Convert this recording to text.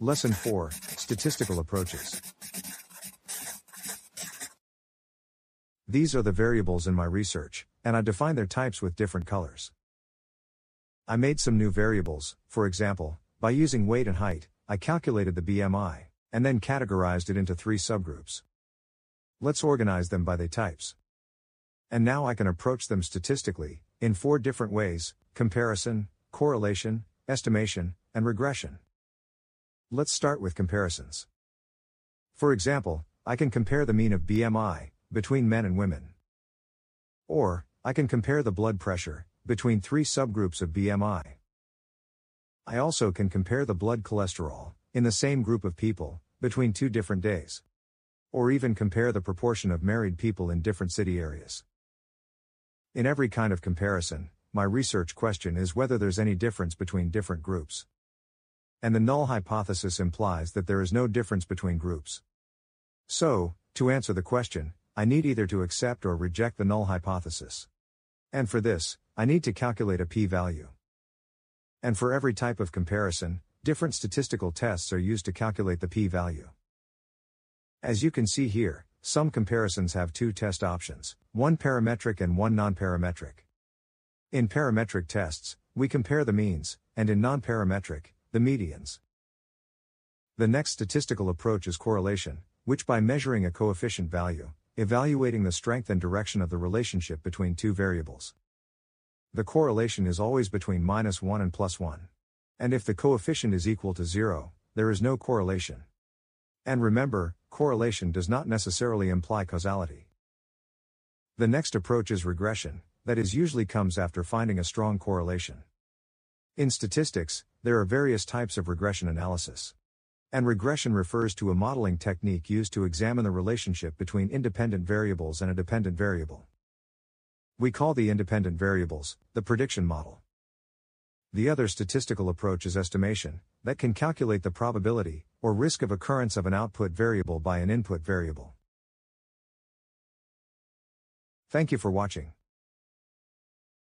Lesson 4, Statistical Approaches. These are the variables in my research, and I define their types with different colors. I made some new variables. For example, by using weight and height, I calculated the BMI, and then categorized it into 3 subgroups. Let's organize them by their types. And now I can approach them statistically, in 4 different ways: comparison, correlation, estimation, and regression. Let's start with comparisons. For example, I can compare the mean of BMI between men and women. Or, I can compare the blood pressure between 3 subgroups of BMI. I also can compare the blood cholesterol in the same group of people between 2 different days. Or even compare the proportion of married people in different city areas. In every kind of comparison, my research question is whether there's any difference between different groups. And the null hypothesis implies that there is no difference between groups. So, to answer the question, I need either to accept or reject the null hypothesis. And for this, I need to calculate a p-value. And for every type of comparison, different statistical tests are used to calculate the p-value. As you can see here, some comparisons have 2 test options, one parametric and one non-parametric. In parametric tests, we compare the means, and in non-parametric, the medians. The next statistical approach is correlation, which by measuring a coefficient value, evaluating the strength and direction of the relationship between 2 variables. The correlation is always between -1 and +1. And if the coefficient is equal to 0, there is no correlation. And remember, correlation does not necessarily imply causality. The next approach is regression, that is usually comes after finding a strong correlation. In statistics, there are various types of regression analysis. And regression refers to a modeling technique used to examine the relationship between independent variables and a dependent variable. We call the independent variables the prediction model. The other statistical approach is estimation, that can calculate the probability or risk of occurrence of an output variable by an input variable. Thank you for watching.